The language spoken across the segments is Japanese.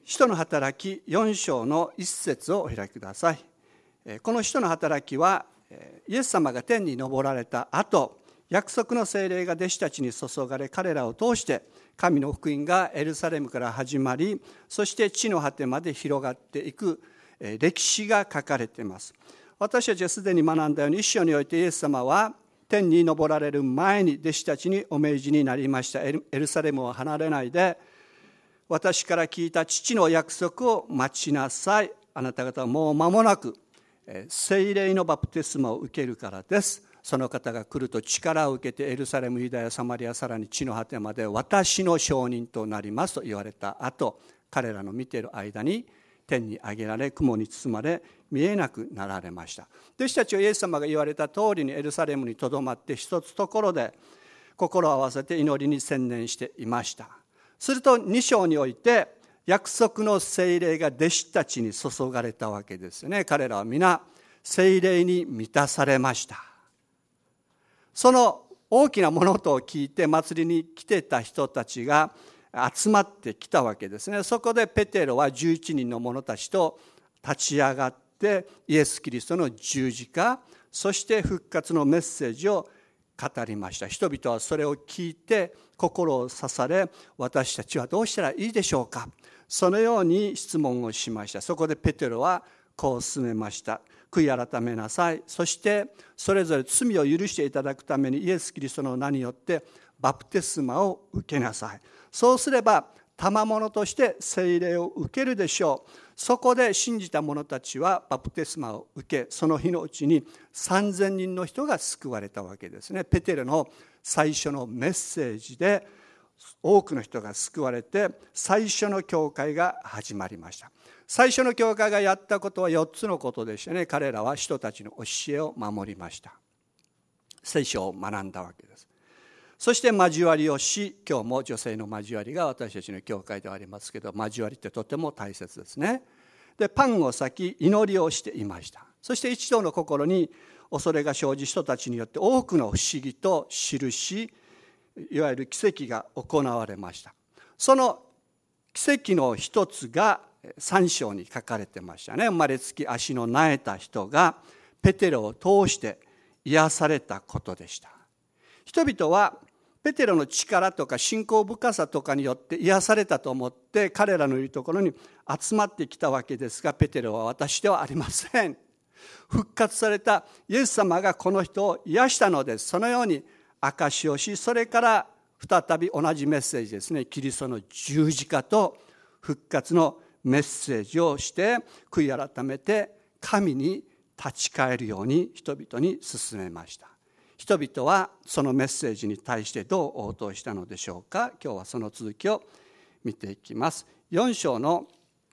使徒の働き4章の1節をお開きください。この使徒の働きはイエス様が天に昇られた後、約束の聖霊が弟子たちに注がれ、彼らを通して神の福音がエルサレムから始まり、そして地の果てまで広がっていく歴史が書かれています。私たちはすでに学んだように、一章においてイエス様は天に昇られる前に弟子たちにお命じになりました。エルサレムを離れないで、私から聞いた父の約束を待ちなさい。あなた方はもう間もなく聖霊のバプテスマを受けるからです。その方が来ると力を受けてエルサレム、ユダヤ、サマリア、さらに地の果てまで私の証人となりますと言われた後、彼らの見ている間に天に上げられ、雲に包まれ、見えなくなられました。弟子たちはイエス様が言われた通りにエルサレムにとどまって、一つところで心を合わせて祈りに専念していました。すると2章において約束の聖霊が弟子たちに注がれたわけですよね。彼らは皆聖霊に満たされました。その大きな物音を聞いて祭りに来てた人たちが集まってきたわけですね。そこでペテロは11人の者たちと立ち上がってイエス・キリストの十字架、そして復活のメッセージを語りました。人々はそれを聞いて心を刺され、私たちはどうしたらいいでしょうか、そのように質問をしました。そこでペテロはこう勧めました。悔い改めなさい。そしてそれぞれ罪を許していただくためにイエス・キリストの名によってバプテスマを受けなさい。そうすれば賜物として聖霊を受けるでしょう。そこで信じた者たちはバプテスマを受け、その日のうちに3000人の人が救われたわけですね。ペテロの最初のメッセージで多くの人が救われて、最初の教会が始まりました。最初の教会がやったことは4つのことでしたね。彼らは人たちの教えを守りました。聖書を学んだわけです。そして交わりをし、今日も女性の交わりが私たちの教会ではありますけど、交わりってとても大切ですね。で、パンを裂き祈りをしていました。そして一同の心に恐れが生じ、人たちによって多くの不思議と印、いわゆる奇跡が行われました。その奇跡の一つが3章に書かれてましたね。生まれつき足の苗えた人がペテロを通して癒されたことでした。人々はペテロの力とか信仰深さとかによって癒されたと思って彼らのいるところに集まってきたわけですが、ペテロは私ではありません。復活されたイエス様がこの人を癒したのです。そのように証しをし、それから再び同じメッセージですね、キリストの十字架と復活のメッセージをして悔い改めて神に立ち返るように人々に勧めました。人々はそのメッセージに対してどう応答したのでしょうか。今日はその続きを見ていきます。4章の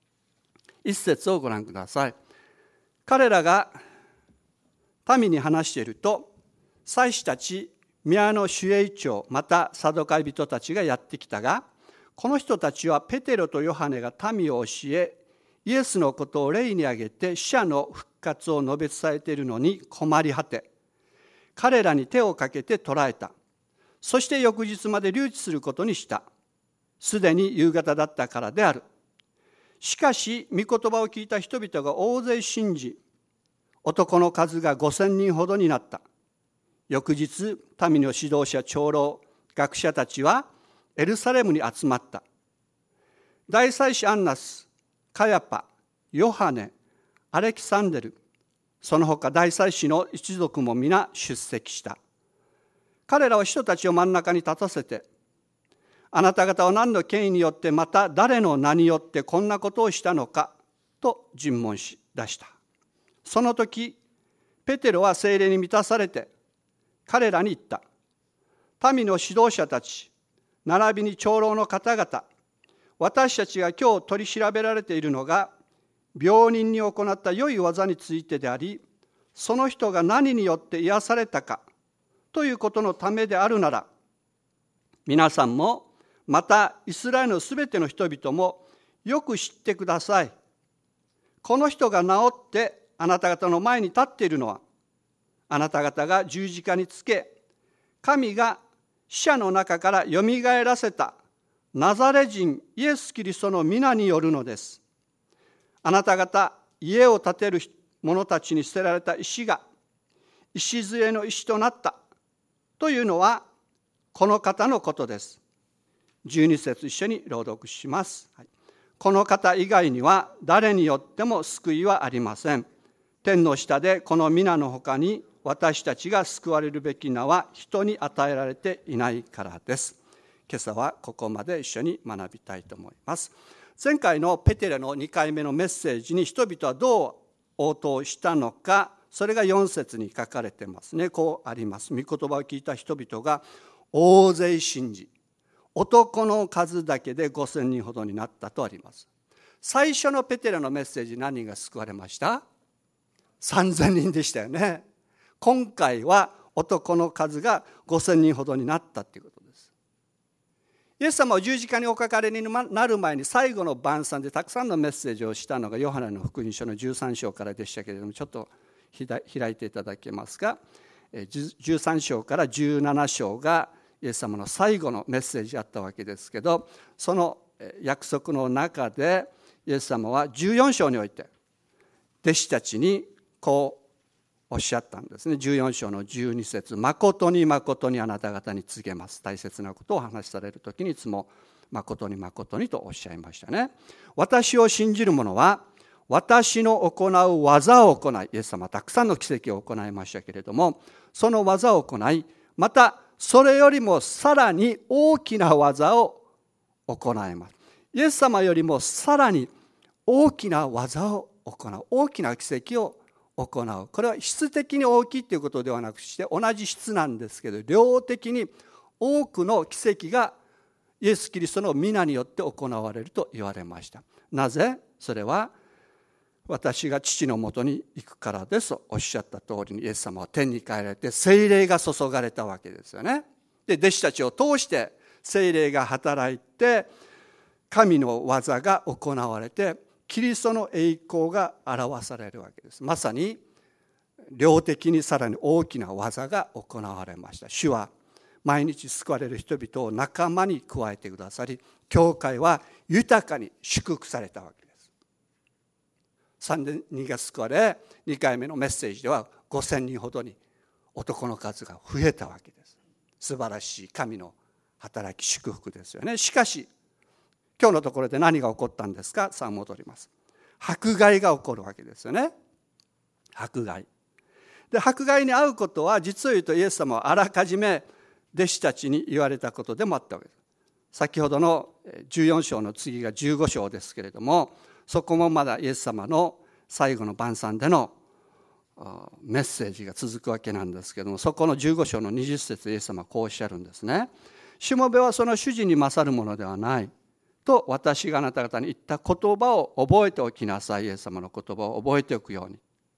1節をご覧ください。彼らが民に話していると、祭司たち、宮の守衛長、またサドカイ人たちがやってきたが、この人たちはペテロとヨハネが民を教え、イエスのことを例に挙げて死者の復活を述べ伝えているのに困り果て、彼らに手をかけて捕らえた。そして翌日まで留置することにした。すでに夕方だったからである。しかし御言葉を聞いた人々が大勢信じ、男の数が5000人ほどになった。翌日、民の指導者、長老、学者たちはエルサレムに集まった。大祭司アンナス、カヤパ、ヨハネ、アレキサンデル、その他大祭司の一族も皆出席した。彼らは人たちを真ん中に立たせて、あなた方は何の権威によってまた誰の名によってこんなことをしたのかと尋問し出した。その時ペテロは聖霊に満たされて彼らに言った。民の指導者たち並びに長老の方々、私たちが今日取り調べられているのが病人に行った良い技についてであり、その人が何によって癒されたかということのためであるなら、皆さんもまたイスラエルのすべての人々もよく知ってください。この人が治ってあなた方の前に立っているのは、あなた方が十字架につけ、神が死者の中からよみがえらせたナザレ人イエス・キリストの皆によるのです。あなた方、家を建てる者たちに捨てられた石が礎の石となったというのはこの方のことです。12節一緒に朗読します。この方以外には誰によっても救いはありません。天の下でこの皆のほかに私たちが救われるべき名は人に与えられていないからです。今朝はここまで一緒に学びたいと思います。前回のペテロの2回目のメッセージに人々はどう応答したのか、それが4節に書かれてますね。こうあります。御言葉を聞いた人々が大勢信じ、男の数だけで5000人ほどになったとあります。最初のペテロのメッセージ、何人が救われました？ 3000 人でしたよね。今回は男の数が5000人ほどになったということです。イエス様を十字架におかかれになる前に最後の晩餐でたくさんのメッセージをしたのがヨハネの福音書の13章からでしたけれども、ちょっと開いていただけますか。13章から17章がイエス様の最後のメッセージあったわけですけど、その約束の中でイエス様は14章において弟子たちにこうおっしゃったんですね。14章の12節、誠に誠にあなた方に告げます。大切なことをお話しされるときにいつも誠に誠にとおっしゃいましたね。私を信じる者は私の行う技を行い、イエス様はたくさんの奇跡を行いましたけれども、その技を行い、またそれよりもさらに大きな技を行います。イエス様よりもさらに大きな技を行う、大きな奇跡を行う。これは質的に大きいということではなくして、同じ質なんですけど、量的に多くの奇跡がイエス・キリストの皆によって行われると言われました。なぜ？それは私が父のもとに行くからですとおっしゃった通りに、イエス様は天に帰られて聖霊が注がれたわけですよね。で、弟子たちを通して聖霊が働いて神の技が行われて、キリストの栄光が表されるわけです。まさに量的にさらに大きな技が行われました。主は毎日救われる人々を仲間に加えてくださり、教会は豊かに祝福されたわけです。3人が救われ、2回目のメッセージでは5000人ほどに男の数が増えたわけです。素晴らしい神の働き、祝福ですよね。しかし今日のところで何が起こったんですか。さあ戻ります。迫害が起こるわけですよね。迫害で、迫害に遭うことは実を言うとイエス様はあらかじめ弟子たちに言われたことでもあったわけです。先ほどの14章の次が15章ですけれども、そこもまだイエス様の最後の晩餐でのメッセージが続くわけなんですけども、そこの15章の20節イエス様はこうおっしゃるんですね。しもべはその主人に勝るものではないと私があなた方に言った言葉を覚えておきなさい。イエス様の言葉を覚えておくように。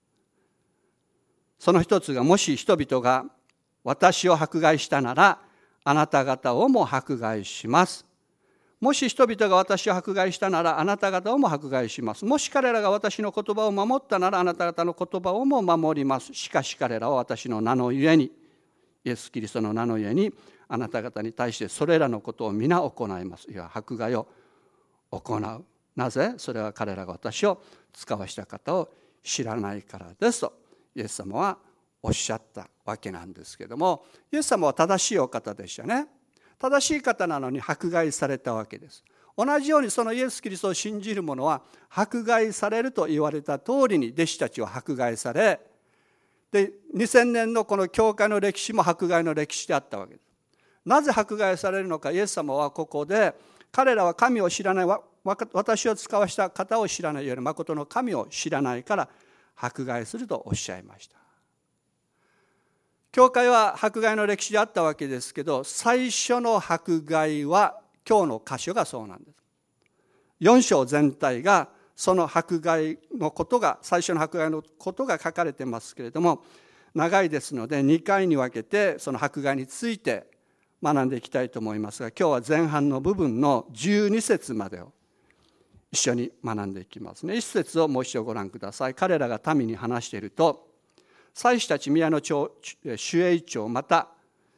その一つが、もし人々が私を迫害したならあなた方をも迫害します。もし人々が私を迫害したならあなた方をも迫害します。もし彼らが私の言葉を守ったならあなた方の言葉をも守ります。しかし彼らは私の名のゆえに、イエス・キリストの名のゆえにあなた方に対してそれらのことを皆行います。いや、迫害を行う。なぜ？それは彼らが私を使わした方を知らないからですとイエス様はおっしゃったわけなんですけども、イエス様は正しいお方でしたね。正しい方なのに迫害されたわけです。同じようにそのイエス・キリストを信じる者は迫害されると言われた通りに弟子たちは迫害され、で2000年のこの教会の歴史も迫害の歴史であったわけです。なぜ迫害されるのか。イエス様はここで、彼らは神を知らない、私を使わした方を知らないより誠の神を知らないから迫害するとおっしゃいました。教会は迫害の歴史であったわけですけど、最初の迫害は今日の箇所がそうなんです。4章全体がその迫害のことが、最初の迫害のことが書かれてますけれども、長いですので2回に分けてその迫害について学んでいきたいと思いますが、今日は前半の部分の12節までを一緒に学んでいきますね。1節をもう一度ご覧ください。彼らが民に話していると、祭司たち宮の長、守衛長、また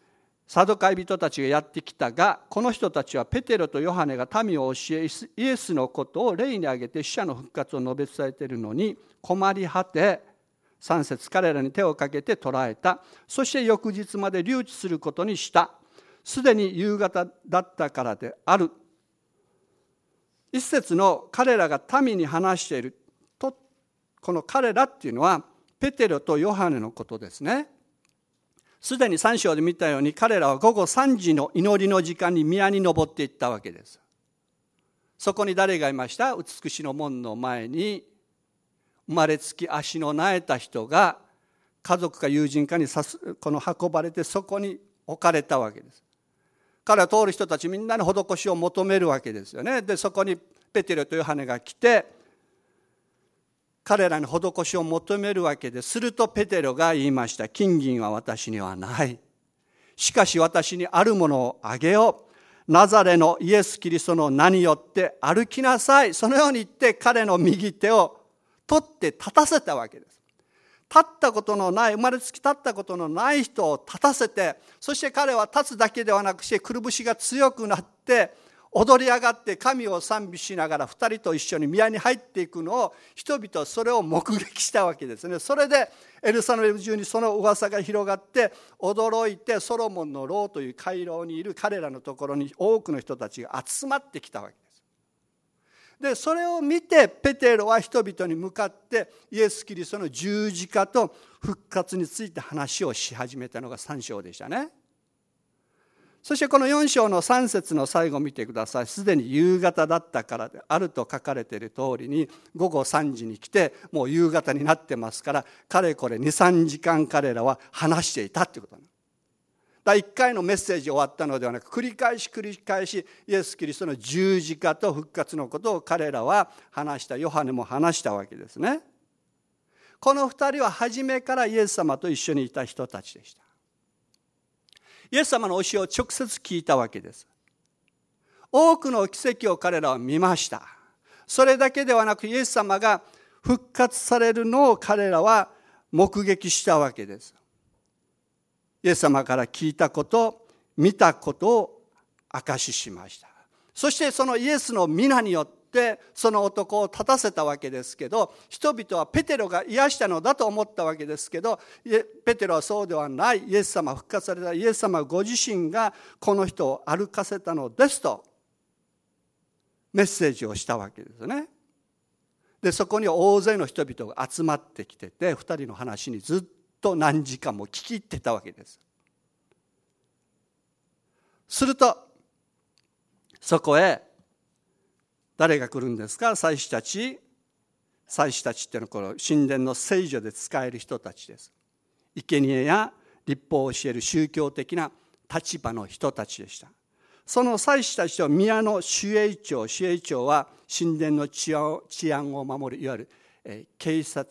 サドカイ人たちがやってきたが、この人たちはペテロとヨハネが民を教え、イエスのことを例に挙げて死者の復活を述べ伝えているのに困り果て、3節、彼らに手をかけて捕らえた。そして翌日まで留置することにした。すでに夕方だったからである。1節の彼らが民に話していると、この彼らっていうのはペテロとヨハネのことですね。すでに3章で見たように彼らは午後3時の祈りの時間に宮に登っていったわけです。そこに誰がいました？美しの門の前に生まれつき足のなえた人が家族か友人かにこの運ばれてそこに置かれたわけです。彼は通る人たちみんなに施しを求めるわけですよね。でそこにペテロとヨハネが来て彼らに施しを求めるわけです。するとペテロが言いました。金銀は私にはない。しかし私にあるものをあげよう。ナザレのイエス・キリストの名によって歩きなさい。そのように言って彼の右手を取って立たせたわけです。立ったことのない、生まれつき立ったことのない人を立たせて、そして彼は立つだけではなくしてくるぶしが強くなって踊り上がって神を賛美しながら2人と一緒に宮に入っていくのを人々はそれを目撃したわけですね。それでエルサレム中にその噂が広がって驚いてソロモンの牢という回廊にいる彼らのところに多くの人たちが集まってきたわけです。でそれを見てペテロは人々に向かってイエス・キリストの十字架と復活について話をし始めたのが3章でしたね。そしてこの4章の3節の最後を見てください。すでに夕方だったからであると書かれている通りに午後3時に来てもう夕方になってますからかれこれ 2,3 時間彼らは話していたということなんです。第1回のメッセージ終わったのではなく繰り返しイエス・キリストの十字架と復活のことを彼らは話した。ヨハネも話したわけですね。この2人は初めからイエス様と一緒にいた人たちでした。イエス様の教えを直接聞いたわけです。多くの奇跡を彼らは見ました。それだけではなくイエス様が復活されるのを彼らは目撃したわけです。イエス様から聞いたこと、見たことを証ししました。そしてそのイエスの皆によってその男を立たせたわけですけど、人々はペテロが癒したのだと思ったわけですけど、ペテロはそうではない。イエス様復活されたイエス様ご自身がこの人を歩かせたのですとメッセージをしたわけですね。でそこに大勢の人々が集まってきてて、2人の話にずっと何時間も聞き入ってたわけです。するとそこへ誰が来るんですか？祭司たちっていうのはこの神殿の聖所で使える人たちです。生贄や律法を教える宗教的な立場の人たちでした。その祭司たちと宮の守衛長は神殿の治安を守るいわゆる警察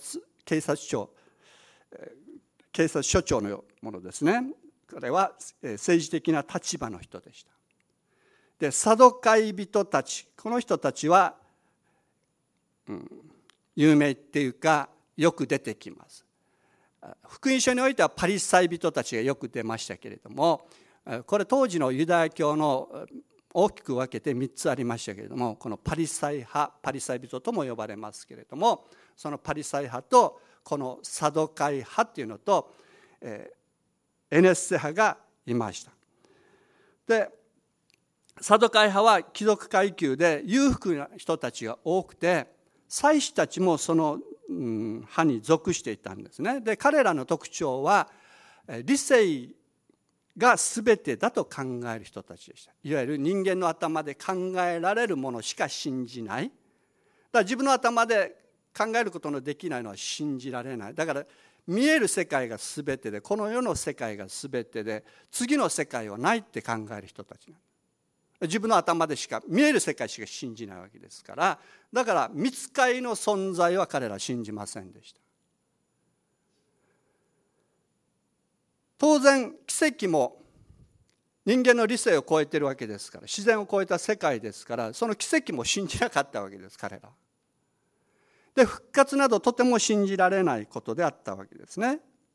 署長のものですね。これは政治的な立場の人でした。でサドカイ人たち、この人たちは、有名っていうかよく出てきます。福音書においてはパリサイ人たちがよく出ましたけれども、これ当時のユダヤ教の大きく分けて3つありましたけれども、このパリサイ派、パリサイ人とも呼ばれますけれども、そのパリサイ派とこのサドカイ派っていうのと、エネッセ派がいました。でサドカイ派は貴族階級で裕福な人たちが多くて、祭司たちもその派に属していたんですね。で彼らの特徴は理性が全てだと考える人たちでした。いわゆる人間の頭で考えられるものしか信じない。だから自分の頭で考えることのできないのは信じられない。だから見える世界が全てで、この世の世界が全てで、次の世界はないって考える人たちなんです。自分の頭でしか見える世界しか信じないわけですから、だから御使いの存在は彼らは信じませんでした。当然奇跡も人間の理性を超えているわけですから、自然を超えた世界ですから、その奇跡も信じなかったわけです彼ら。で復活などとても信じられないことであったわけですね。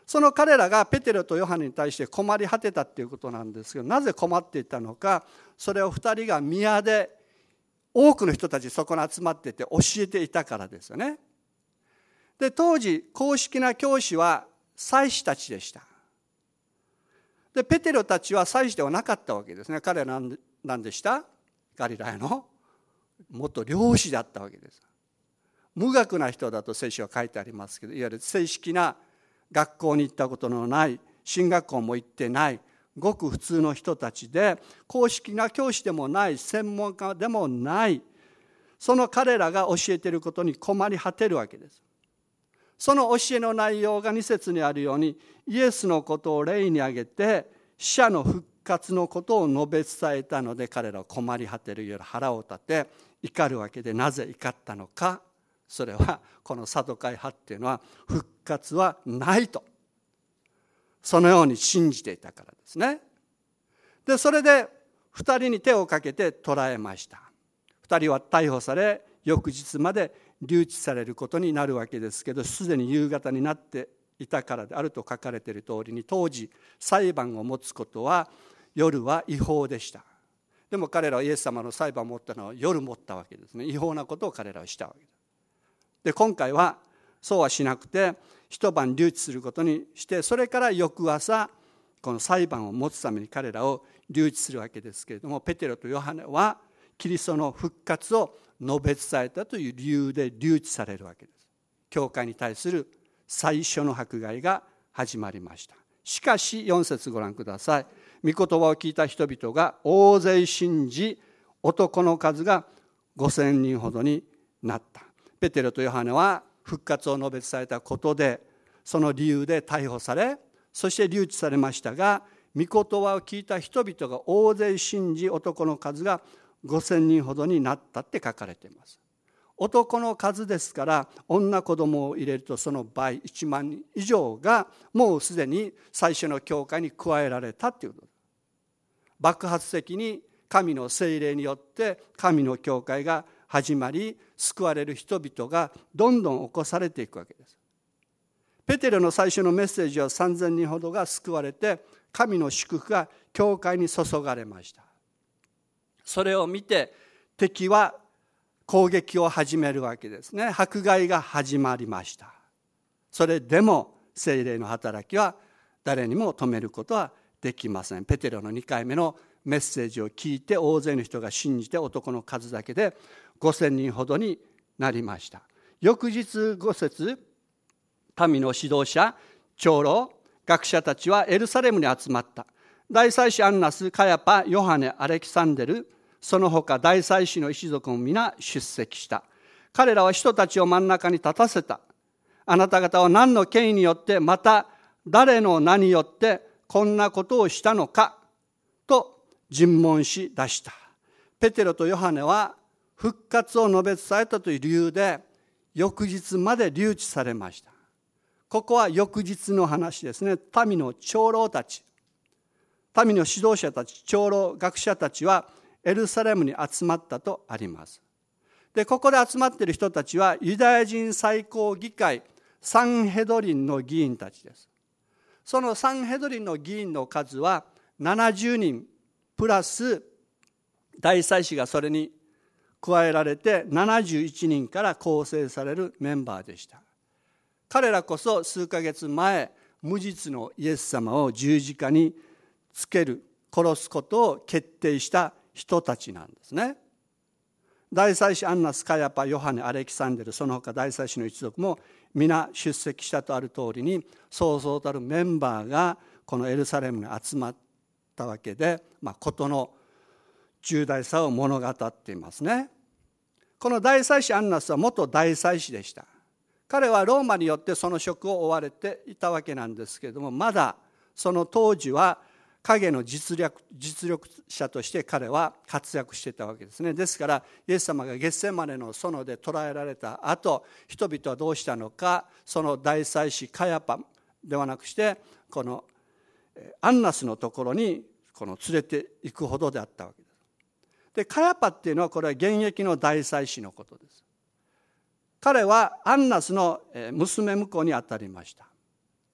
その彼らがペテロとヨハネに対して困り果てたっていうことなんですけど、なぜ困っていたのか、それを2人が宮で多くの人たちそこに集まっていて教えていたからですよね。で、当時公式な教師は祭司たちでした。で、ペテロたちは祭司ではなかったわけですね。彼らは何でした？ガリラヤの元漁師だったわけです。無学な人だと聖書は書いてありますけど、いわゆる正式な学校に行ったことのない、進学校も行ってない、ごく普通の人たちで、公式な教師でもない、専門家でもない、その彼らが教えていることに困り果てるわけです。その教えの内容が2節にあるように、イエスのことを例に挙げて、死者の復活のことを述べ伝えたので、彼らは困り果てるように腹を立て、怒るわけで、なぜ怒ったのか。それはこのサドカイ派っていうのは復活はないと、そのように信じていたからですね。で、それで2人に手をかけて捕らえました。2人は逮捕され、翌日まで留置されることになるわけですけど、すでに夕方になっていたからであると書かれている通りに、当時裁判を持つことは夜は違法でした。でも彼らはイエス様の裁判を持ったのは夜持ったわけですね。違法なことを彼らはしたわけです。で、今回はそうはしなくて、一晩留置することにして、それから翌朝この裁判を持つために彼らを留置するわけですけれども、ペテロとヨハネはキリストの復活を述べ伝えたという理由で留置されるわけです。教会に対する最初の迫害が始まりました。しかし4節ご覧ください。御言葉を聞いた人々が大勢信じ、男の数が5000人ほどになった。ペテロとヨハネは復活を述べ伝えたことで、その理由で逮捕され、そして留置されましたが、御言葉を聞いた人々が大勢信じ、男の数が5000人ほどになったって書かれています。男の数ですから、女子供を入れるとその倍、1万人以上がもうすでに最初の教会に加えられたということです。爆発的に神の聖霊によって神の教会が始まり、救われる人々がどんどん起こされていくわけです。ペテロの最初のメッセージは3000人ほどが救われて、神の祝福が教会に注がれました。それを見て敵は攻撃を始めるわけですね。迫害が始まりました。それでも聖霊の働きは誰にも止めることはできません。ペテロの2回目のメッセージを聞いて大勢の人が信じて、男の数だけで5000人ほどになりました。翌日5節、民の指導者、長老、学者たちはエルサレムに集まった。大祭司アンナス、カヤパ、ヨハネ、アレキサンデル、その他大祭司の一族も皆出席した。彼らは人たちを真ん中に立たせた。あなた方は何の権威によって、また誰の名によってこんなことをしたのかと尋問し出した。ペテロとヨハネは復活を述べ伝えたという理由で翌日まで留置されました。ここは翌日の話ですね。民の長老たち、民の指導者たち、長老、学者たちはエルサレムに集まったとあります。で、ここで集まっている人たちはユダヤ人最高議会サンヘドリンの議員たちです。そのサンヘドリンの議員の数は70人プラス大祭司がそれに加えられて71人から構成されるメンバーでした。彼らこそ数ヶ月前、無実のイエス様を十字架につける、殺すことを決定した人たちなんですね。大祭司アンナス、カヤパ、ヨハネ、アレキサンデル、その他大祭司の一族も皆出席したとある通りに、そうそうたるメンバーがこのエルサレムに集まったわけで、事の重大さを物語っていますね。この大祭司アンナスは元大祭司でした。彼はローマによってその職を追われていたわけなんですけれども、まだその当時は影の実力者として彼は活躍していたわけですね。ですからイエス様がゲッセマネの園で捕らえられた後、人々はどうしたのか、その大祭司カヤパではなくしてこのアンナスのところに連れて行くほどであったわけです。で、カヤパっていうのはこれは現役の大祭司のことです。彼はアンナスの娘婿にあたりました。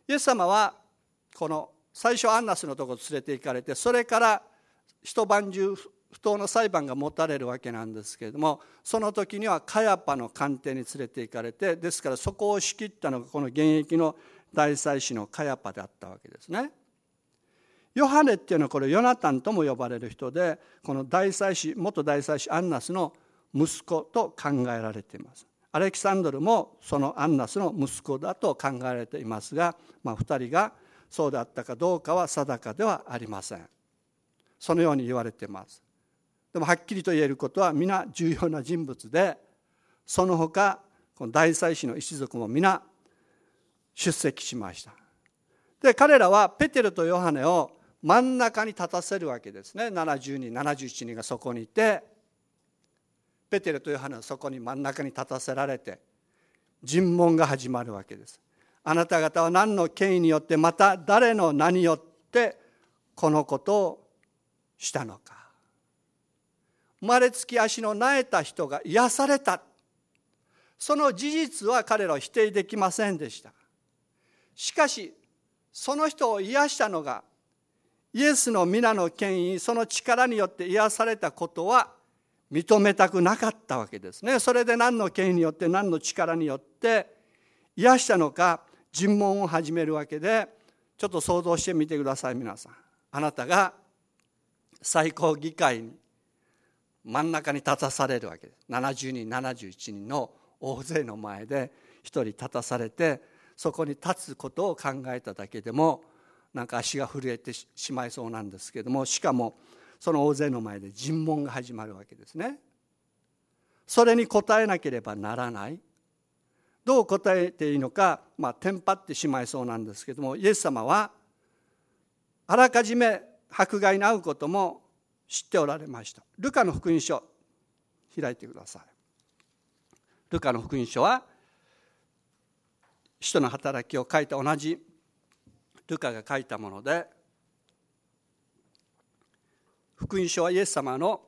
イエス様はこの最初アンナスのところに連れて行かれて、それから一晩中不当の裁判が持たれるわけなんですけれども、その時にはカヤパの官邸に連れて行かれて、ですからそこを仕切ったのがこの現役の大祭司のカヤパであったわけですね。ヨハネっていうのはこれヨナタンとも呼ばれる人で、この元大祭司アンナスの息子と考えられています。アレキサンドルもそのアンナスの息子だと考えられていますが、2人がそうであったかどうかは定かではありません。そのように言われています。でもはっきりと言えることは皆重要な人物で、その他この大祭司の一族も皆出席しました。で彼らはペテロとヨハネを真ん中に立たせるわけですね。70人71人がそこにいて、ペテロとヨハネはそこに真ん中に立たせられて尋問が始まるわけです。あなた方は何の権威によって、また誰の名によってこのことをしたのか。生まれつき足のなえた人が癒された、その事実は彼らは否定できませんでした。しかしその人を癒したのがイエスの皆の権威、その力によって癒されたことは認めたくなかったわけですね。それで何の権威によって、何の力によって癒したのか尋問を始めるわけで、ちょっと想像してみてください。皆さん、あなたが最高議会に真ん中に立たされるわけです。70人71人の大勢の前で一人立たされて、そこに立つことを考えただけでもなんか足が震えてしまいそうなんですけれども、しかもその大勢の前で尋問が始まるわけですね。それに答えなければならない。どう答えていいのか、テンパってしまいそうなんですけれども、イエス様はあらかじめ迫害に遭うことも知っておられました。ルカの福音書開いてください。ルカの福音書は使徒の働きを書いた同じルカが書いたもので、福音書はイエス様の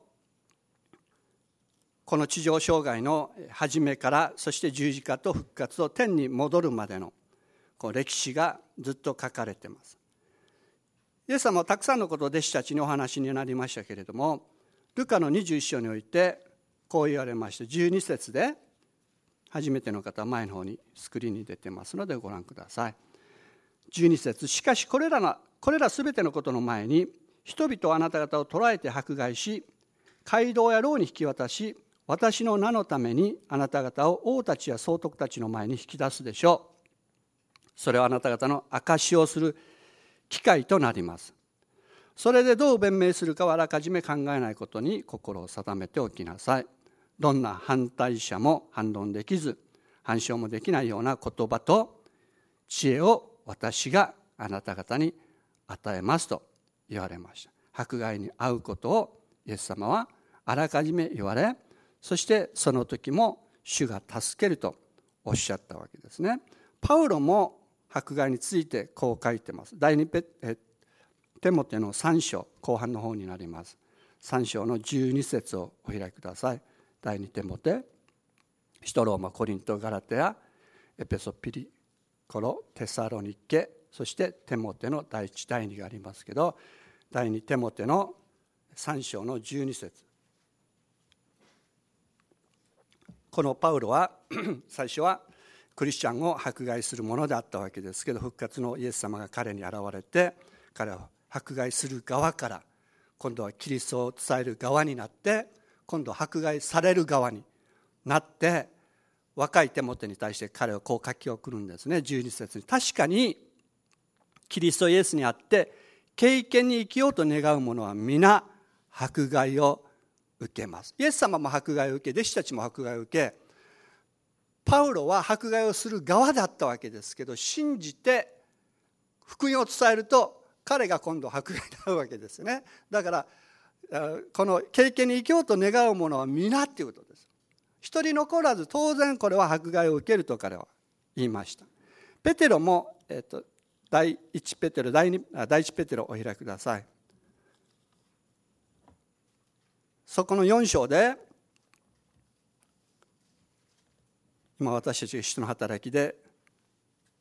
この地上生涯の初めから、そして十字架と復活と天に戻るまでの歴史がずっと書かれています。イエス様はたくさんのことを弟子たちにお話になりましたけれども、ルカの21章においてこう言われました。12節で、初めての方は前の方にスクリーンに出てますのでご覧ください。12節、しかしこれらすべてのことの前に、人々はあなた方を捕らえて迫害し、街道や牢に引き渡し、私の名のためにあなた方を王たちや総督たちの前に引き出すでしょう。それはあなた方の証しをする機会となります。それでどう弁明するかはあらかじめ考えないことに心を定めておきなさい。どんな反対者も反論できず、反証もできないような言葉と知恵を私があなた方に与えますと言われました。迫害に遭うことをイエス様はあらかじめ言われ、そしてその時も主が助けるとおっしゃったわけですね。パウロも迫害についてこう書いてます。第2テモテの3章後半の方になります。3章の12節をお開きください。第2テモテ、使徒ローマ、コリント、ガラテヤ、エペソ、ピリコロ、テサロニケ、そしてテモテの第1第2がありますけど、第2テモテの3章の12節、このパウロは最初はクリスチャンを迫害するものであったわけですけど、復活のイエス様が彼に現れて、彼は迫害する側から今度はキリストを伝える側になって、今度は迫害される側になって、若いテモテに対して彼はこう書き送るんですね。12節に、確かにキリストイエスにあって敬虔に生きようと願う者は皆迫害を受けます。イエス様も迫害を受け、弟子たちも迫害を受け、パウロは迫害をする側だったわけですけど、信じて福音を伝えると彼が今度迫害に遭うわけですね。だからこの敬虔に生きようと願う者は皆ということです。一人残らず当然これは迫害を受けると彼は言いました。ペテロも、第1ペテロ第1ペテロをお開きください。そこの4章で、今私たちが使徒の働きで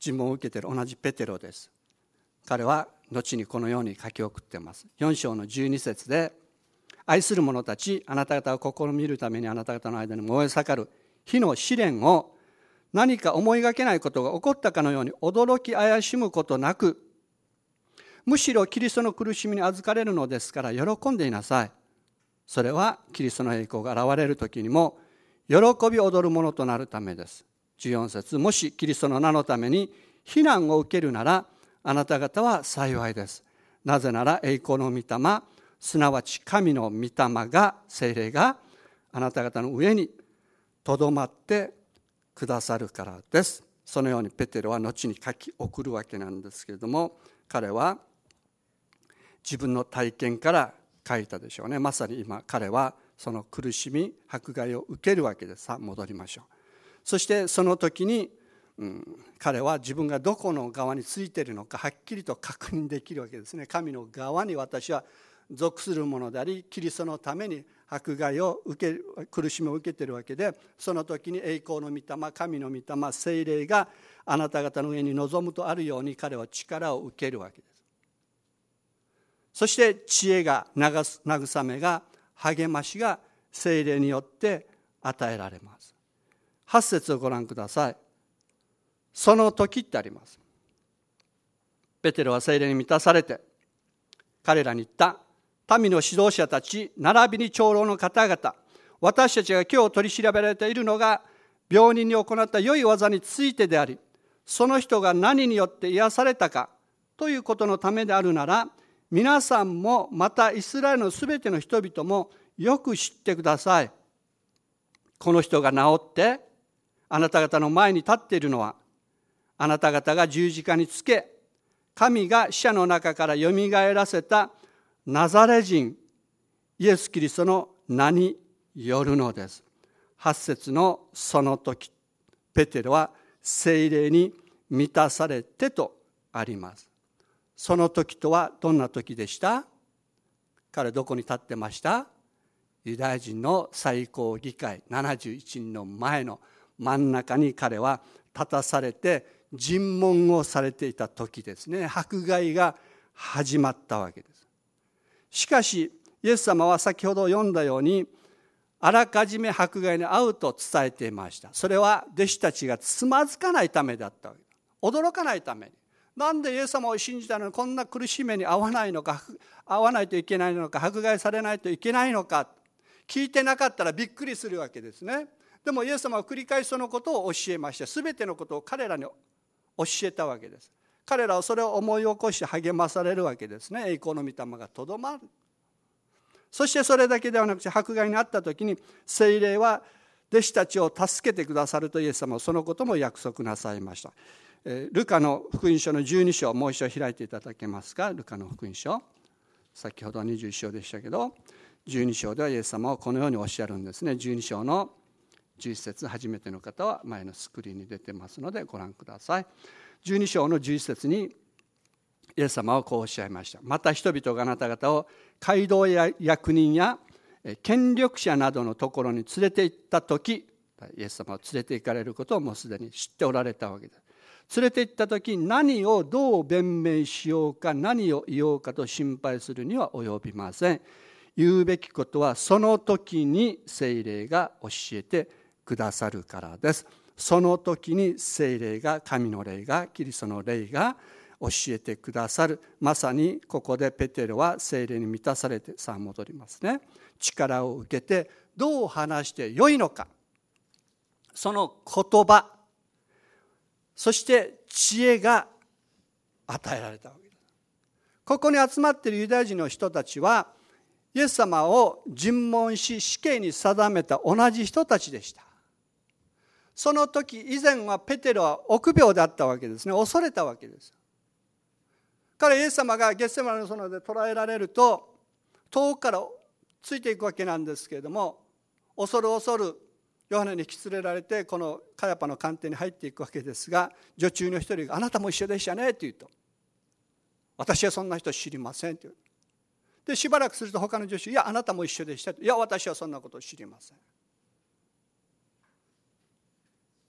尋問を受けている同じペテロです。彼は後にこのように書き送っています。4章の12節で、愛する者たち、あなた方を試みるためにあなた方の間に燃え盛る火の試練を、何か思いがけないことが起こったかのように驚き怪しむことなく、むしろキリストの苦しみに預かれるのですから喜んでいなさい。それはキリストの栄光が現れる時にも喜び踊るものとなるためです。14節、もしキリストの名のために非難を受けるならあなた方は幸いです。なぜなら栄光の御霊、すなわち神の御霊が、聖霊があなた方の上にとどまってくださるからです。そのようにペテロは後に書き送るわけなんですけれども、彼は自分の体験から書いたでしょうね。まさに今彼はその苦しみ、迫害を受けるわけです。さあ戻りましょう。そしてその時に、彼は自分がどこの側についているのかはっきりと確認できるわけですね。神の側に私は属するものであり、キリストのために迫害を受け、苦しみを受けているわけで、その時に栄光の御霊、神の御霊、聖霊があなた方の上に臨むとあるように彼は力を受けるわけです。そして知恵が、慰めが、励ましが聖霊によって与えられます。8節をご覧ください。その時ってあります。ペテロは聖霊に満たされて彼らに言った。民の指導者たち並びに長老の方々、私たちが今日取り調べられているのが病人に行った良い技についてであり、その人が何によって癒されたかということのためであるなら、皆さんもまたイスラエルのすべての人々もよく知ってください。この人が治ってあなた方の前に立っているのは、あなた方が十字架につけ神が死者の中からよみがえらせたナザレ人イエス・キリストの名によるのです。8節のその時、ペテロは聖霊に満たされてとあります。その時とはどんな時でした？彼どこに立ってました？ユダヤ人の最高議会71人の前の真ん中に彼は立たされて尋問をされていた時ですね。迫害が始まったわけです。しかしイエス様は先ほど読んだようにあらかじめ迫害に遭うと伝えていました。それは弟子たちがつまずかないためだったわけです。驚かないために。なんでイエス様を信じたのにこんな苦しい目に遭わないのか、遭わないといけないのか、迫害されないといけないのか、聞いてなかったらびっくりするわけですね。でもイエス様は繰り返しそのことを教えまして、すべてのことを彼らに教えたわけです。彼らはそれを思い起こして励まされるわけですね。栄光の御霊がとどまる。そしてそれだけではなくて、迫害にあった時に聖霊は弟子たちを助けてくださるとイエス様はそのことも約束なさいました。ルカの福音書の12章、もう一度開いていただけますか。ルカの福音書、先ほどは21章でしたけど、12章ではイエス様はこのようにおっしゃるんですね。12章の11節、初めての方は前のスクリーンに出てますのでご覧ください。12章の11節にイエス様はこうおっしゃいました。また人々があなた方を街道や役人や権力者などのところに連れて行った時、イエス様を連れて行かれることをもうすでに知っておられたわけです。連れて行った時、何をどう弁明しようか、何を言おうかと心配するには及びません。言うべきことはその時に聖霊が教えてくださるからです。その時に聖霊が、神の霊が、キリストの霊が教えてくださる。まさにここでペテロは聖霊に満たされて、さあ戻りますね。力を受けてどう話してよいのか、その言葉、そして知恵が与えられたわけです。ここに集まっているユダヤ人の人たちはイエス様を尋問し死刑に定めた同じ人たちでした。その時以前はペテロは臆病であったわけですね。恐れたわけです。彼イエス様がゲッセマネの園で捕らえられると遠くからついていくわけなんですけれども、恐る恐るヨハネに引き連れられてこのカヤパの官邸に入っていくわけですが、女中の一人があなたも一緒でしたねと言うと、私はそんな人知りませんと言う。でしばらくすると他の女子、いやあなたも一緒でしたと、いや私はそんなことを知りません。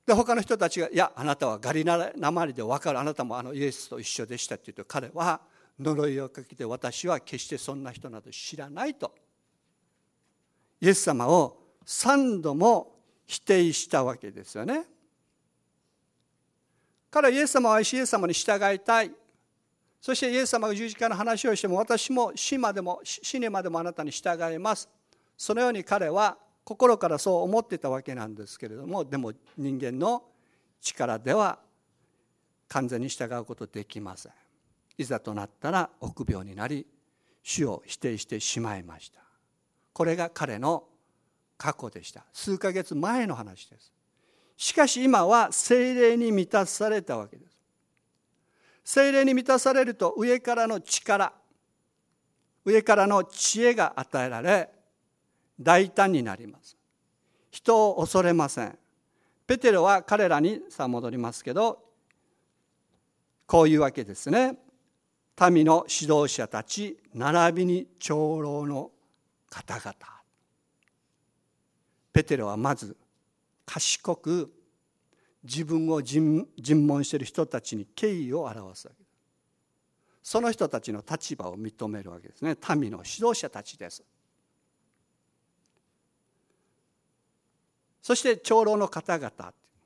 で他の人たちが、いやあなたはガリラヤなまりで分かる、あなたもイエスと一緒でしたって言うと、彼は呪いをかけて、私は決してそんな人など知らないとイエス様を3度も否定したわけですよね。彼はイエス様を愛し、イエス様に従いたい。そしてイエス様が十字架の話をしても、私も死にまでもあなたに従います。そのように彼は心からそう思っていたわけなんですけれども、でも人間の力では完全に従うことできません。いざとなったら臆病になり、主を否定してしまいました。これが彼の過去でした。数ヶ月前の話です。しかし今は聖霊に満たされたわけです。聖霊に満たされると上からの力、上からの知恵が与えられ、大胆になります。人を恐れません。ペテロは彼らに、さあ戻りますけど、こういうわけですね。民の指導者たち、並びに長老の方々。ペテロはまず賢く自分を尋問している人たちに敬意を表すわけです。その人たちの立場を認めるわけですね。民の指導者たちです。そして長老の方々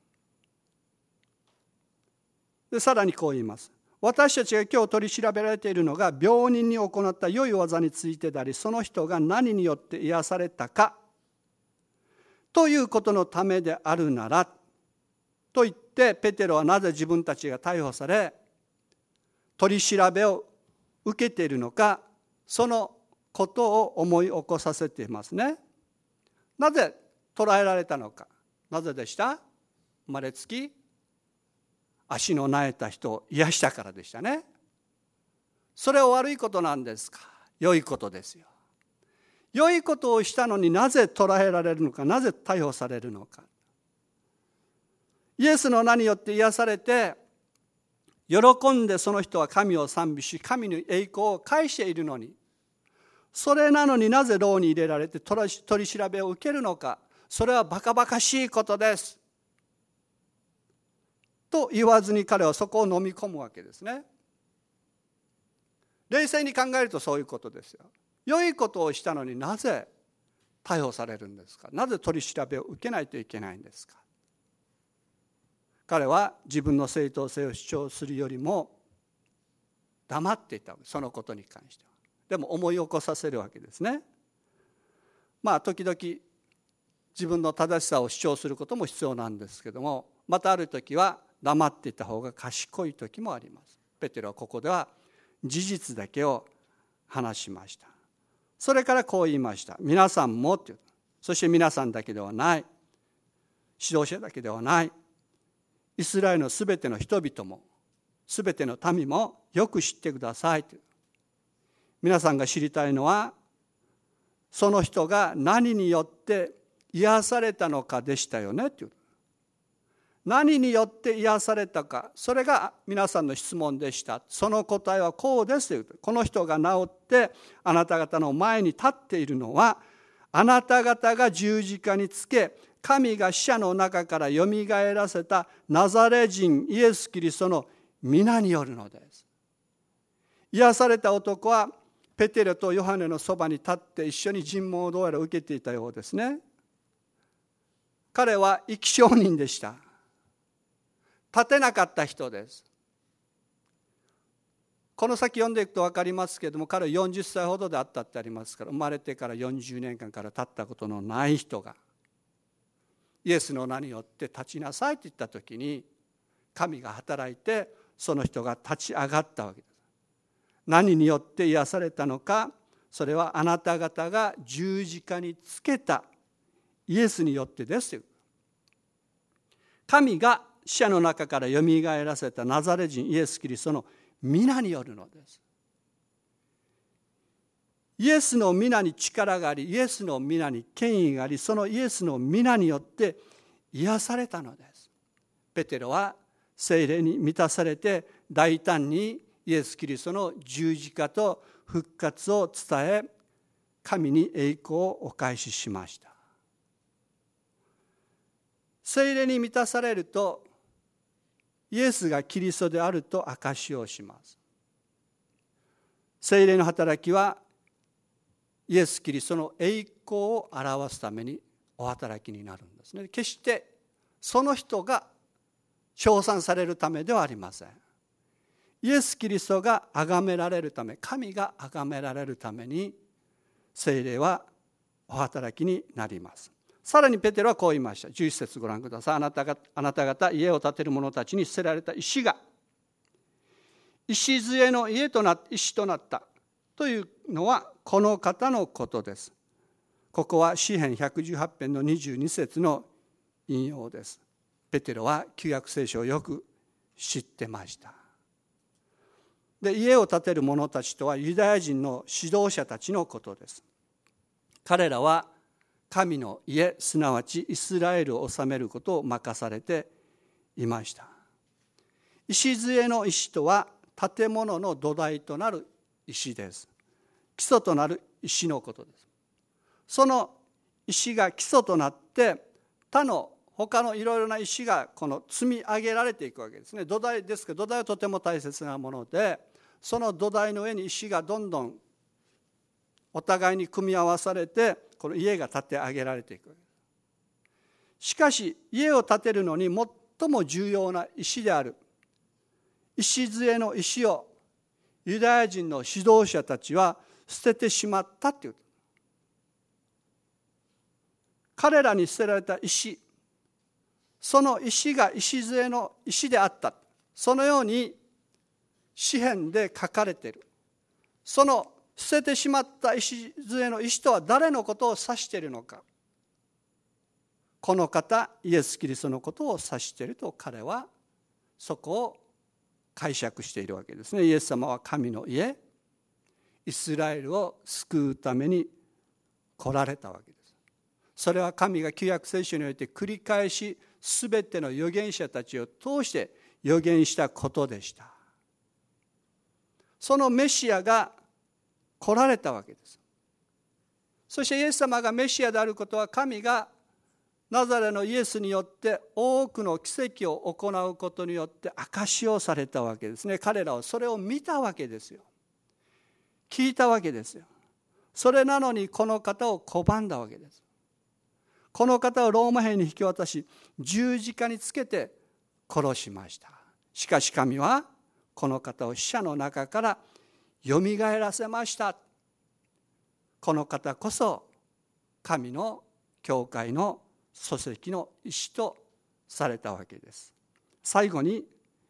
で、さらにこう言います。私たちが今日取り調べられているのが、病人に行った良い技についてであり、その人が何によって癒されたかということのためであるならと言って、ペテロはなぜ自分たちが逮捕され取り調べを受けているのか、そのことを思い起こさせていますね。なぜ捕らえられたのか。なぜでした？生まれつき足のなえた人を癒したからでしたね。それは悪いことなんですか？良いことですよ。良いことをしたのになぜ捕らえられるのか、なぜ逮捕されるのか。イエスの名によって癒されて、喜んでその人は神を賛美し、神の栄光を返しているのに、それなのになぜ牢に入れられて取り調べを受けるのか。それはバカバカしいことですと言わずに、彼はそこを飲み込むわけですね。冷静に考えるとそういうことですよ。良いことをしたのになぜ逮捕されるんですか？なぜ取り調べを受けないといけないんですか？彼は自分の正当性を主張するよりも黙っていた、そのことに関しては。でも思い起こさせるわけですね。時々自分の正しさを主張することも必要なんですけども、またある時は黙っていた方が賢い時もあります。ペテロはここでは事実だけを話しました。それからこう言いました。皆さんもっていう。そして皆さんだけではない、指導者だけではない、イスラエルのすべての人々も、すべての民もよく知ってくださいという。皆さんが知りたいのは、その人が何によって癒されたのかでしたよねという。何によって癒されたか、それが皆さんの質問でした。その答えはこうですという。この人が治ってあなた方の前に立っているのは、あなた方が十字架につけ、神が死者の中からよみがえらせたナザレ人イエス・キリストの皆によるのです。癒された男はペテロとヨハネのそばに立って一緒に尋問をどうやら受けていたようですね。彼は生き証人でした。立てなかった人です。この先読んでいくと分かりますけれども、彼は40歳ほどであったってありますから、生まれてから40年間から立ったことのない人がイエスの名によって立ちなさいと言った時に、神が働いてその人が立ち上がったわけです。何によって癒されたのか、それはあなた方が十字架につけたイエスによってです。神が死者の中からよみがえらせたナザレ人イエス・キリストの皆によるのです。イエスの皆に力があり、イエスの皆に権威があり、そのイエスの皆によって癒されたのです。ペテロは聖霊に満たされて、大胆にイエス・キリストの十字架と復活を伝え、神に栄光をお返ししました。 聖霊に満たされると、イエスがキリストであると証しをします。聖霊の働きは、イエス・キリストの栄光を表すためにお働きになるんですね。決してその人が称賛されるためではありません。イエス・キリストが崇められるため、神が崇められるために、聖霊はお働きになります。さらにペテロはこう言いました。11節ご覧ください。あなた方家を建てる者たちに捨てられた石が礎の石となったというのはこの方のことです。ここは詩編118編の22節の引用です。ペテロは旧約聖書をよく知ってました。で、家を建てる者たちとはユダヤ人の指導者たちのことです。彼らは神の家、すなわちイスラエルを治めることを任されていました。礎の石とは建物の土台となる石です。基礎となる石のことです。その石が基礎となって他のいろいろな石が積み上げられていくわけですね。土台ですけど、土台はとても大切なもので、その土台の上に石がどんどんお互いに組み合わされて、この家が建て上げられていく。しかし家を建てるのに最も重要な石である礎の石をユダヤ人の指導者たちは捨ててしまったという。彼らに捨てられた石、その石が礎の石であった、そのように詩編で書かれている。その捨ててしまった礎の石とは誰のことを指しているのか。この方、イエス・キリストのことを指していると彼はそこを解釈しているわけですね。イエス様は神の家、イスラエルを救うために来られたわけです。それは神が旧約聖書において繰り返しすべての預言者たちを通して預言したことでした。そのメシアが来られたわけです。そしてイエス様がメシアであることは、神がナザレのイエスによって多くの奇跡を行うことによって証しをされたわけですね。彼らはそれを見たわけですよ。聞いたわけですよ。それなのにこの方を拒んだわけです。この方をローマ兵に引き渡し、十字架につけて殺しました。しかし神はこの方を死者の中からよみがえらせました。この方こそ神の教会の礎石の石とされたわけです。最後に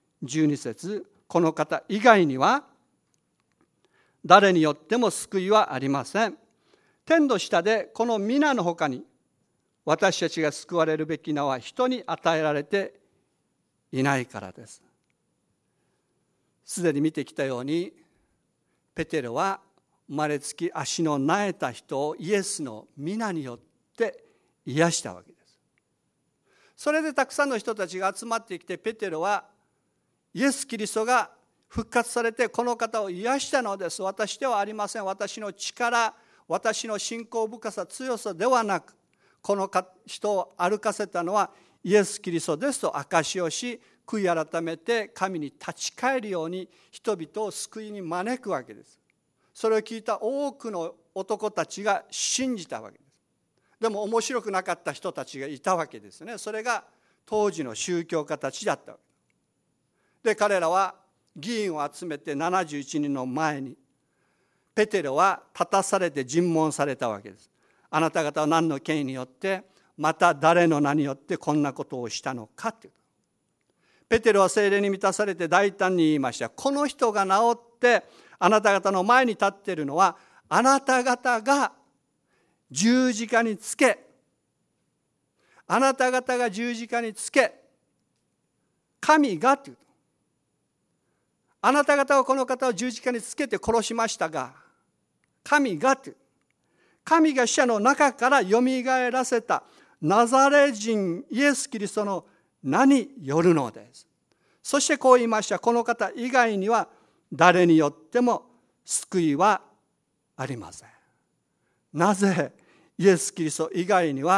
12節、この方以外には誰によっても救いはありません。天の下でこの皆のほかに私たちが救われるべき名は人に与えられていないからです。すでに見てきたように、ペテロは生まれつき足のなえた人をイエスの皆によって癒したわけです。それでたくさんの人たちが集まってきて、ペテロはイエス・キリストが復活されてこの方を癒したのです。私ではありません。私の力、私の信仰深さ、強さではなく、この人を歩かせたのはイエス・キリストですと証しをし、悔い改めて神に立ち返るように人々を救いに招くわけです。それを聞いた多くの男たちが信じたわけです。でも面白くなかった人たちがいたわけですね。それが当時の宗教家たちだったわけで、彼らは議員を集めて71人の前にペテロは立たされて尋問されたわけです。あなた方は何の権威によって、また誰の名によってこんなことをしたのかという。ペテロは聖霊に満たされて大胆に言いました。この人が治ってあなた方の前に立っているのは、あなた方が十字架につけ、あなた方が十字架につけ、神がというと、あなた方はこの方を十字架につけて殺しましたが、神がという、神が死者の中からよみがえらせたナザレ人イエス・キリストの名によるのです。そしてこう言いました。この方以外には誰によっても救いはありません。なぜイエス・キリスト以外には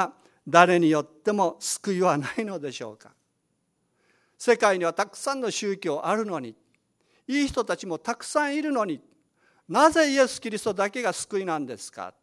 誰によっても救いはないのでしょうか。世界にはたくさんの宗教あるのに、いい人たちもたくさんいるのに、なぜイエス・キリストだけが救いなんですか。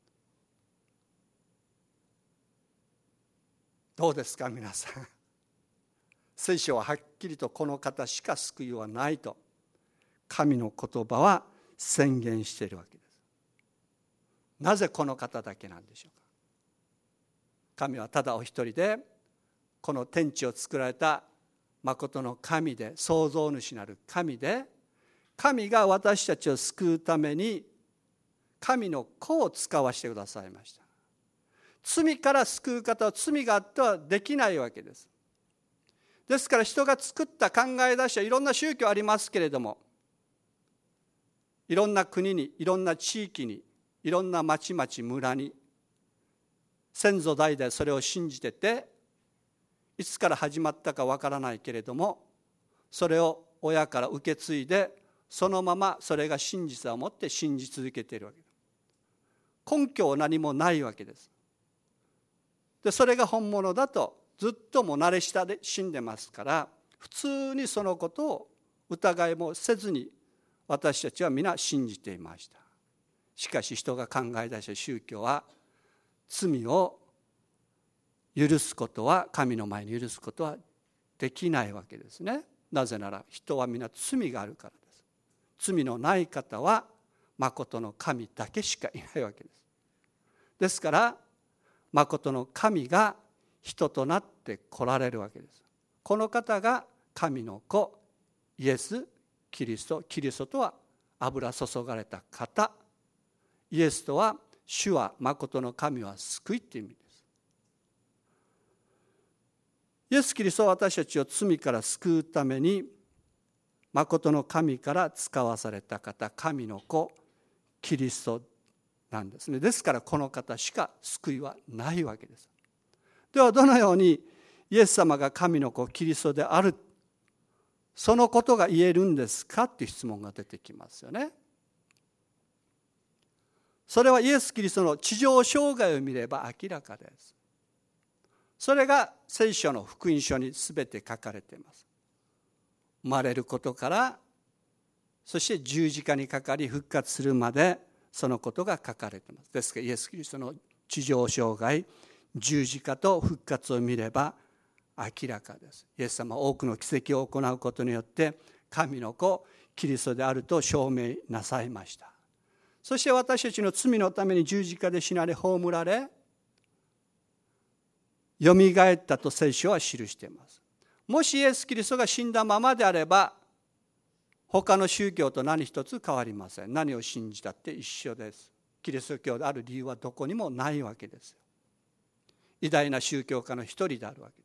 どうですか皆さん。聖書ははっきりとこの方しか救いはないと神の言葉は宣言しているわけです。なぜこの方だけなんでしょうか。神はただお一人でこの天地を作られた誠の神で、創造主なる神で、神が私たちを救うために神の子を使わせてくださいました。罪から救う方は罪があってはできないわけです。ですから人が作った考え出したいろんな宗教ありますけれども、いろんな国に、いろんな地域に、いろんな町々村に先祖代々それを信じてて、いつから始まったかわからないけれども、それを親から受け継いで、そのままそれが真実を持って信じ続けているわけです。根拠は何もないわけです。でそれが本物だとずっともう慣れ親んでますから、普通にそのことを疑いもせずに私たちは皆信じていました。しかし人が考え出した宗教は、罪を許すことは、神の前に許すことはできないわけですね。なぜなら人は皆罪があるからです。罪のない方は誠の神だけしかいないわけです。ですから誠の神が人となって来られるわけです。この方が神の子イエス・キリスト。キリストとは油注がれた方、イエスとは主は誠の神は救いという意味です。イエス・キリストは私たちを罪から救うために誠の神から使わされた方、神の子キリストなんですね。ですからこの方しか救いはないわけです。ではどのようにイエス様が神の子キリストである、そのことが言えるんですかっていう質問が出てきますよね。それはイエス・キリストの地上生涯を見れば明らかです。それが聖書の福音書にすべて書かれています。生まれることから、そして十字架にかかり復活するまでそのことが書かれています。ですからイエス・キリストの地上生涯、十字架と復活を見れば明らかです。イエス様は多くの奇跡を行うことによって神の子キリストであると証明なさいました。そして私たちの罪のために十字架で死なれ葬られ、よみがえったと聖書は記しています。もしイエス・キリストが死んだままであれば、他の宗教と何一つ変わりません。何を信じたって一緒です。キリスト教である理由はどこにもないわけです。偉大な宗教家の一人であるわけです。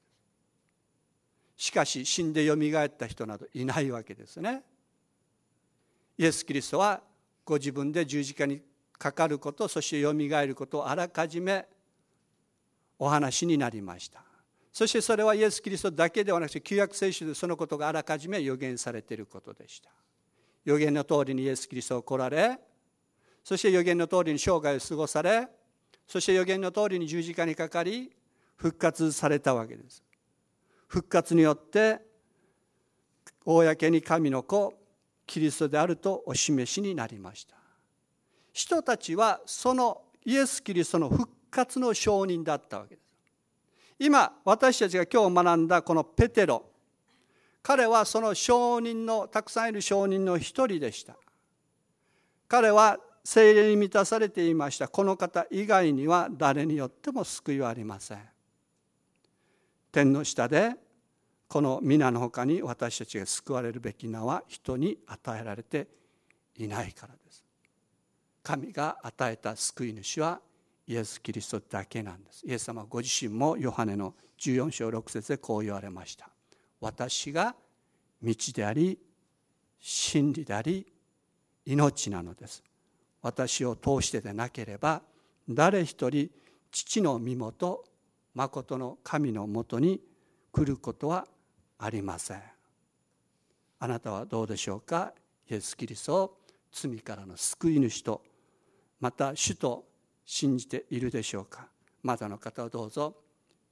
しかし死んでよみがえった人などいないわけですね。イエス・キリストはご自分で十字架にかかること、そしてよみがえることをあらかじめお話になりました。そしてそれはイエス・キリストだけではなくて、旧約聖書でそのことがあらかじめ予言されていることでした。予言の通りにイエス・キリストを来られ、そして予言の通りに生涯を過ごされ、そして予言の通りに十字架にかかり復活されたわけです。復活によって公に神の子キリストであるとお示しになりました。人たちはそのイエス・キリストの復活の証人だったわけです。今私たちが今日学んだこのペテロ、彼はその証人のたくさんいる証人の一人でした。彼は聖霊に満たされていました。この方以外には誰によっても救いはありません。天の下でこの皆のほかに私たちが救われるべき名は人に与えられていないからです。神が与えた救い主はイエス・キリストだけなんです。イエス様ご自身もヨハネの14章6節でこう言われました。私が道であり真理であり命なのです。私を通してでなければ誰一人父の身元誠の神のもとに来ることはありません。あなたはどうでしょうか。イエス・キリストを罪からの救い主とまた主と信じているでしょうか。まだの方はどうぞ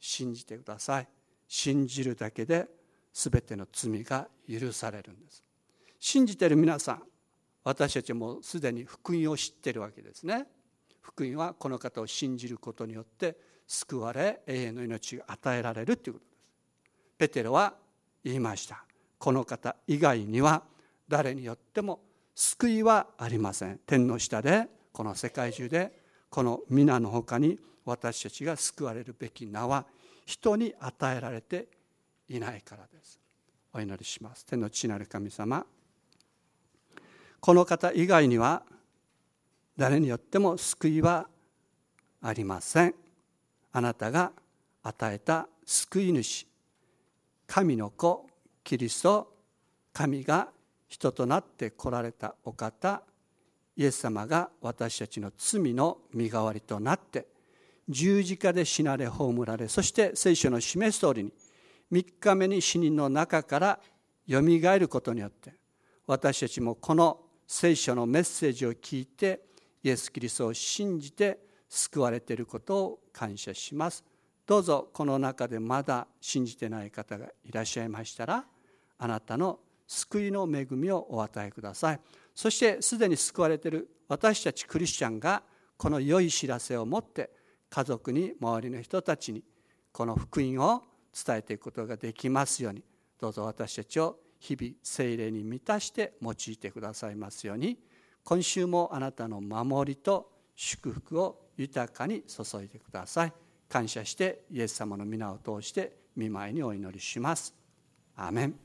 信じてください。信じるだけで全ての罪が許されるんです。信じている皆さん、私たちもすでに福音を知っているわけですね。福音はこの方を信じることによって救われ、永遠の命が与えられるということです。ペテロは言いました。この方以外には誰によっても救いはありません。天の下で、この世界中で、この皆の他に私たちが救われるべき名は人に与えられていないからです。お祈りします。天の父なる神様、この方以外には誰によっても救いはありません。あなたが与えた救い主、神の子キリスト、神が人となって来られたお方、イエス様が私たちの罪の身代わりとなって十字架で死なれ葬られ、そして聖書の示す通りに3日目に死人の中からよみがえることによって、私たちもこの聖書のメッセージを聞いてイエス・キリストを信じて救われていることを感謝します。どうぞこの中でまだ信じてない方がいらっしゃいましたら、あなたの救いの恵みをお与えください。そしてすでに救われている私たちクリスチャンがこの良い知らせを持って家族に、周りの人たちにこの福音を伝えていくことができますように、どうぞ私たちを日々聖霊に満たして用いてくださいますように、今週もあなたの守りと祝福を豊かに注いでください。感謝してイエス様の皆を通して御前にお祈りします。アーメン。